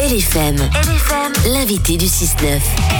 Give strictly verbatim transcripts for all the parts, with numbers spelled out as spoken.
L F M. L F M, l'invité du six neuf.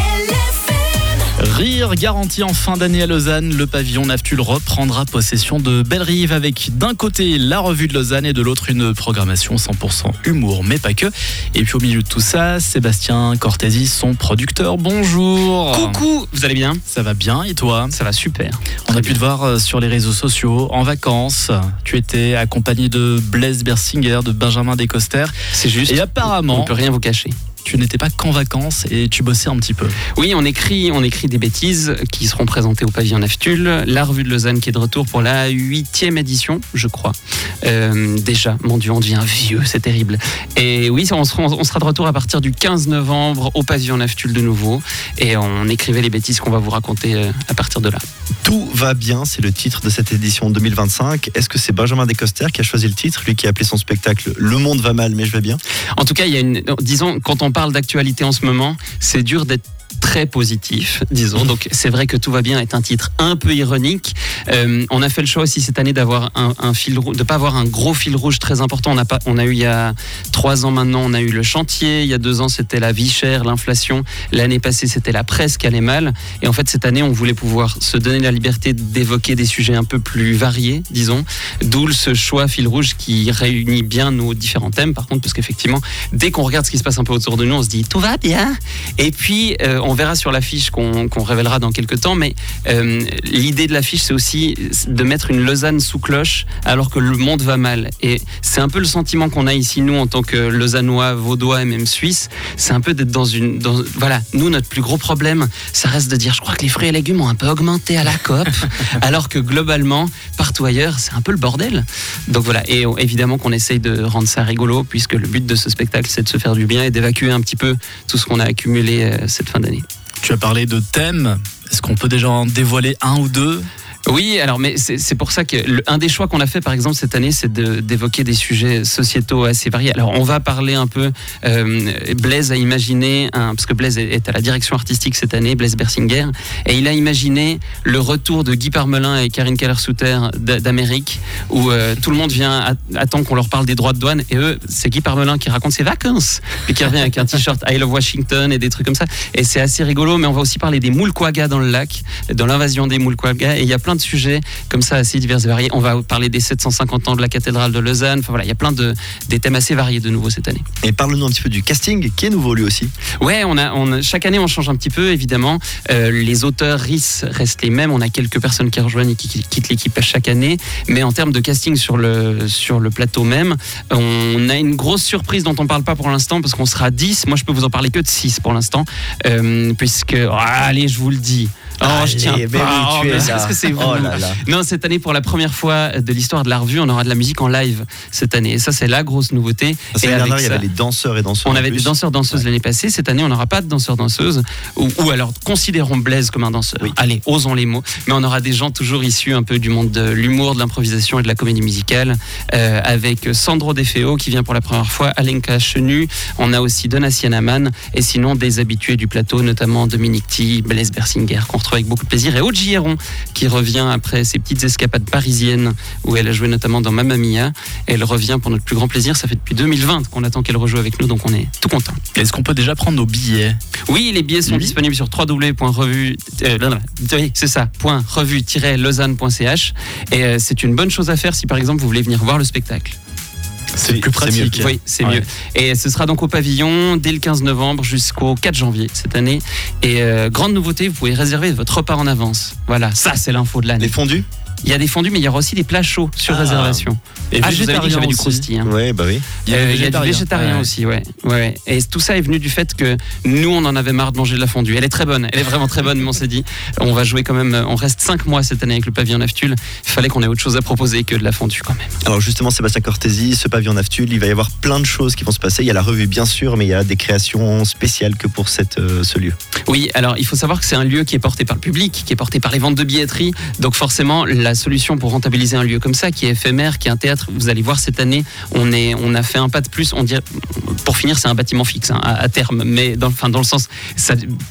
Rire garanti en fin d'année à Lausanne, le pavillon Naftul reprendra possession de Bellerive avec d'un côté la revue de Lausanne et de l'autre une programmation cent pour cent humour, mais pas que. Et puis au milieu de tout ça, Sébastien Cortési, son producteur. Bonjour. Coucou, vous allez bien ? Ça va bien et toi ? Ça va super. On Très a bien. pu te voir sur les réseaux sociaux en vacances. Tu étais accompagné de Blaise Bersinger, de Benjamin Descoster. C'est juste. Et apparemment, on peut rien vous cacher. tu n'étais pas qu'en vacances et tu bossais un petit peu. Oui, on écrit, on écrit des bêtises qui seront présentées au pavillon Naftul. La revue de Lausanne qui est de retour pour la huitième édition, je crois. Euh, déjà, mon Dieu, on devient vieux, c'est terrible. Et oui, on sera, on sera de retour à partir du quinze novembre au pavillon Naftul de nouveau. Et on écrivait les bêtises qu'on va vous raconter à partir de là. Tout va bien, c'est le titre de cette édition deux mille vingt-cinq. Est-ce que c'est Benjamin Descoster qui a choisi le titre, lui qui a appelé son spectacle « Le monde va mal, mais je vais bien ». En tout cas, il y a une, disons, quand on parle d'actualité en ce moment, c'est dur d'être très positif, disons. Donc c'est vrai que Tout va bien est un titre un peu ironique. Euh, on a fait le choix aussi cette année d'avoir un, un fil rouge, de pas avoir un gros fil rouge très important. On a pas, on a eu il y a trois ans maintenant, on a eu le chantier. Il y a deux ans, c'était la vie chère, l'inflation. L'année passée, c'était la presse qui allait mal. Et en fait, cette année, on voulait pouvoir se donner la liberté d'évoquer des sujets un peu plus variés, disons. D'où ce choix fil rouge qui réunit bien nos différents thèmes. Par contre, parce qu'effectivement, dès qu'on regarde ce qui se passe un peu autour de nous, on se dit tout va bien. Et puis euh, on verra sur l'affiche qu'on, qu'on révélera dans quelques temps, mais euh, l'idée de l'affiche, c'est aussi de mettre une Lausanne sous cloche alors que le monde va mal. Et c'est un peu le sentiment qu'on a ici, nous, en tant que Lausannois, Vaudois et même Suisses. C'est un peu d'être dans une... Dans, voilà, nous, notre plus gros problème, ça reste de dire, je crois que les fruits et légumes ont un peu augmenté à la COP, alors que globalement, partout ailleurs, c'est un peu le bordel. Donc voilà, et évidemment qu'on essaye de rendre ça rigolo, puisque le but de ce spectacle, c'est de se faire du bien et d'évacuer un petit peu tout ce qu'on a accumulé euh, cette fin d'année. Tu as parlé de thèmes. Est-ce qu'on peut déjà en dévoiler un ou deux ? Oui, alors mais c'est, c'est pour ça que le, un des choix qu'on a fait par exemple cette année, c'est de, d'évoquer des sujets sociétaux assez variés. Alors on va parler un peu. Euh, Blaise a imaginé un, parce que Blaise est à la direction artistique cette année, Blaise Bersinger, et il a imaginé le retour de Guy Parmelin et Karine Keller-Sutter d'Amérique, où euh, tout le monde vient attend qu'on leur parle des droits de douane, et eux, c'est Guy Parmelin qui raconte ses vacances, et qui revient avec un t-shirt I Love Washington et des trucs comme ça. Et c'est assez rigolo. Mais on va aussi parler des Moulquagas dans le lac, dans l'invasion des Moulquagas, et il y a plein de sujets comme ça assez divers et variés. On va parler des sept cent cinquante ans de la cathédrale de Lausanne. Enfin voilà, il y a plein de des thèmes assez variés de nouveau cette année. Et parle-nous un petit peu du casting, qui est nouveau lui aussi. Ouais, on a, on, chaque année on change un petit peu évidemment. Euh, les auteurs R I S restent les mêmes. On a quelques personnes qui rejoignent et qui, qui quittent l'équipe à chaque année. Mais en termes de casting sur le sur le plateau même, on a une grosse surprise dont on parle pas pour l'instant parce qu'on sera dix. Moi, je peux vous en parler que de six pour l'instant, euh, puisque oh, allez, je vous le dis. Oh, Allez, je tiens mais pas. oui, Oh, tu es mais là. est-ce que c'est vous ? Oh là là. Non, cette année, pour la première fois de l'histoire de la revue, on aura de la musique en live cette année. Et ça, c'est la grosse nouveauté. L'année Et avec dernière, il y ça, avait les danseurs et danseuses. on en avait plus. des danseurs-danseuses l'année passée. Cette année, on n'aura pas de danseurs-danseuses. Ou, ou alors, considérons Blaise comme un danseur. Oui. Allez, osons les mots. Mais on aura des gens toujours issus un peu du monde de l'humour, de l'improvisation et de la comédie musicale. Euh, avec Sandro De Feo qui vient pour la première fois, Alenka Chenu. On a aussi Donatien Amann. Et sinon, des habitués du plateau, notamment Dominique Thie, Blaise Bersinger, qu'on retrouve avec beaucoup de plaisir. Et Aude Gilleron, qui revient après ses petites escapades parisiennes, où elle a joué notamment dans Mamma Mia. Elle revient pour notre plus grand plaisir. Ça fait depuis deux mille vingt qu'on attend qu'elle rejoue avec nous, donc on est tout content. Est-ce qu'on peut déjà prendre nos billets ? Oui, les billets sont Oui. disponibles sur w w w point revue euh, non, non, oui, c'est ça, point revue tiret lausanne point c h. Et euh, c'est une bonne chose à faire si par exemple vous voulez venir voir le spectacle. C'est Oui, plus c'est mieux. pratique. Oui, c'est Ouais. mieux. Et ce sera donc au pavillon dès le quinze novembre jusqu'au quatre janvier cette année. Et euh, grande nouveauté, vous pouvez réserver votre repas en avance. Voilà, ça c'est l'info de l'année. Les fondus. Il y a des fondus, mais il y aura aussi des plats chauds sur Ah. réservation. Et Ah, je vous avais dit que j'avais du aussi. croustillant. Ouais, bah oui. Il y a, Euh, des il y a du végétarien Ouais. aussi, ouais. ouais. ouais. Et tout ça est venu du fait que nous, on en avait marre de manger de la fondue. Elle est très bonne, elle est vraiment très bonne, mais on s'est dit, on va jouer quand même, on reste cinq mois cette année avec le pavillon Naftul. Il fallait qu'on ait autre chose à proposer que de la fondue quand même. Alors justement, Sébastien Cortési, ce pavillon Naftul, il va y avoir plein de choses qui vont se passer. Il y a la revue bien sûr, mais il y a des créations spéciales que pour cette, euh, ce lieu. Oui, alors il faut savoir que c'est un lieu qui est porté par le public, qui est porté par les ventes de billetterie. Donc forcément, la solution pour rentabiliser un lieu comme ça, qui est éphémère, qui est un théâtre, vous allez voir cette année, on, est, on a fait un pas de plus. On dirait, pour finir, c'est un bâtiment fixe hein, à, à terme, mais dans, enfin, dans le sens... Ça,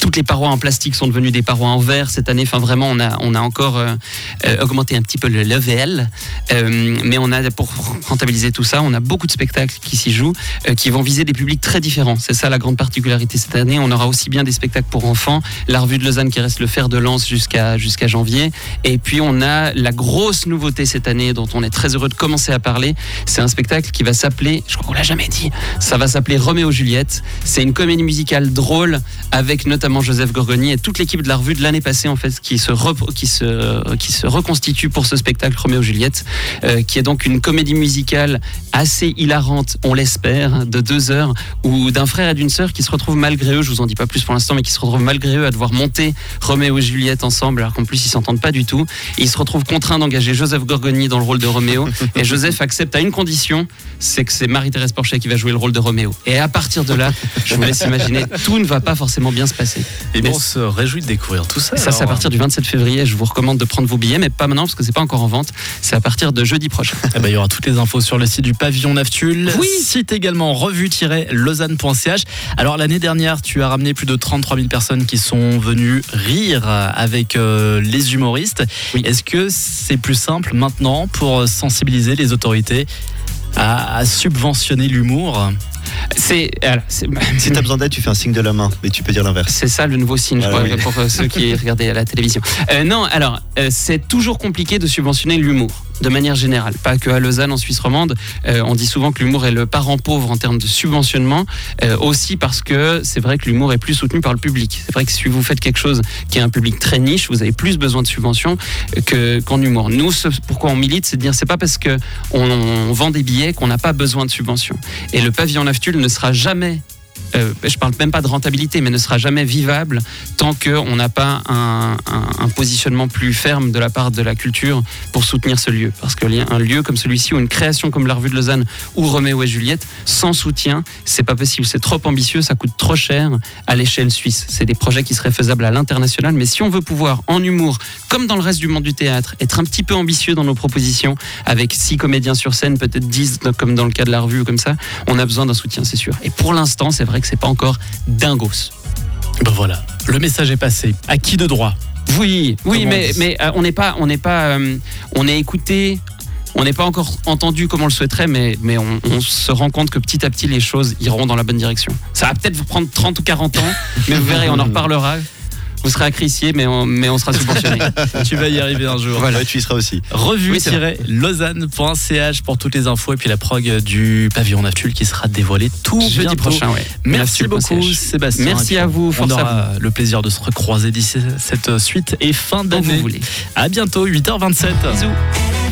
toutes les parois en plastique sont devenues des parois en verre cette année. Enfin, vraiment, on a, on a encore euh, euh, augmenté un petit peu le level. Euh, mais on a, pour rentabiliser tout ça, on a beaucoup de spectacles qui s'y jouent, euh, qui vont viser des publics très différents. C'est ça la grande particularité cette année. On aura aussi bien des spectacles pour enfants, la revue de Lausanne qui reste le fer de lance jusqu'à, jusqu'à janvier. Et puis, on a la grosse nouveauté cette année dont on est très heureux de commencer à parler. C'est un spectacle qui va s'appeler, je crois qu'on l'a jamais dit, ça va s'appeler Roméo Juliette. C'est une comédie musicale drôle avec notamment Joseph Gorgoni et toute l'équipe de la revue de l'année passée en fait qui se re- qui se qui se reconstitue pour ce spectacle Roméo Juliette, euh, qui est donc une comédie musicale assez hilarante, on l'espère, de deux heures où d'un frère et d'une sœur qui se retrouvent malgré eux, je vous en dis pas plus pour l'instant, mais qui se retrouvent malgré eux à devoir monter Roméo et Juliette ensemble alors qu'en plus ils s'entendent pas du tout. Et ils se retrouvent contraints d'engager Joseph Gorgoni dans le rôle de Roméo et Joseph accepte à une condition, c'est que c'est Marie-Thérèse Porchet qui va jouer le rôle de Roméo. Et à partir de là, je vous laisse imaginer, tout ne va pas forcément bien se passer. Et mais bon, on se réjouit de découvrir tout ça. Ça, c'est à partir du vingt-sept février. Je vous recommande de prendre vos billets, mais pas maintenant parce que c'est pas encore en vente. C'est à partir de jeudi prochain. Eh ben, il y aura toutes les infos sur le site du Pavillon Naftule. Oui. Site également revue tiret lausanne point c h. Alors l'année dernière, tu as ramené plus de trente-trois mille personnes qui sont venues rire avec euh, les humoristes. Oui. Est-ce que c'est plus simple maintenant pour sensibiliser les autorités à, à subventionner l'humour ? C'est, alors, c'est, Si tu as besoin d'aide, tu fais un signe de la main, mais tu peux dire l'inverse. c'est ça le nouveau signe, je Ah crois, oui. pour euh, ceux qui regardaient à la télévision. Euh, non, alors, euh, c'est toujours compliqué de subventionner l'humour, de manière générale. Pas que à Lausanne, en Suisse romande. Euh, on dit souvent que l'humour est le parent pauvre en termes de subventionnement, euh, aussi parce que c'est vrai que l'humour est plus soutenu par le public. C'est vrai que si vous faites quelque chose qui est un public très niche, vous avez plus besoin de subventions que, qu'en humour. Nous, ce pourquoi on milite, c'est de dire c'est pas parce que on, on vend des billets qu'on n'a pas besoin de subventions. Et le Pavillon Naftule ne sera jamais, euh, je parle même pas de rentabilité, mais ne sera jamais vivable tant qu'on n'a pas un, un, un positionnement plus ferme de la part de la culture pour soutenir ce lieu. Parce que un lieu comme celui-ci ou une création comme la revue de Lausanne ou Roméo et Juliette, sans soutien, c'est pas possible. C'est trop ambitieux, ça coûte trop cher à l'échelle suisse. C'est des projets qui seraient faisables à l'international, mais si on veut pouvoir, en humour, comme dans le reste du monde du théâtre, être un petit peu ambitieux dans nos propositions, avec six comédiens sur scène, peut-être dix, comme dans le cas de la revue ou comme ça, on a besoin d'un soutien, c'est sûr. Et pour l'instant, c'est vrai que c'est pas encore dingos. Ben voilà, le message est passé. À qui de droit ? Oui, oui, Comment mais, on dit mais euh, on n'est pas, on n'est pas, euh, on est écouté. On n'est pas encore entendu comme on le souhaiterait, mais, mais on, on se rend compte que petit à petit, les choses iront dans la bonne direction. Ça va peut-être vous prendre trente ou quarante ans, mais vous verrez, on en reparlera. Vous serez accrissié, mais on, mais on sera subventionné. Tu vas y arriver un jour. Voilà, tu y seras aussi. revue Oui, c'est tiret lausanne point c h pour toutes les infos et puis la prog du Pavillon Naftule qui sera dévoilée tout Jeudi bientôt. prochain, ouais. Merci Naftule point c h. beaucoup Sébastien. Merci Et puis, à vous, On force à aura le plaisir de se recroiser d'ici cette suite et fin Quand d'année. vous voulez. À bientôt, huit heures vingt-sept. Bisous.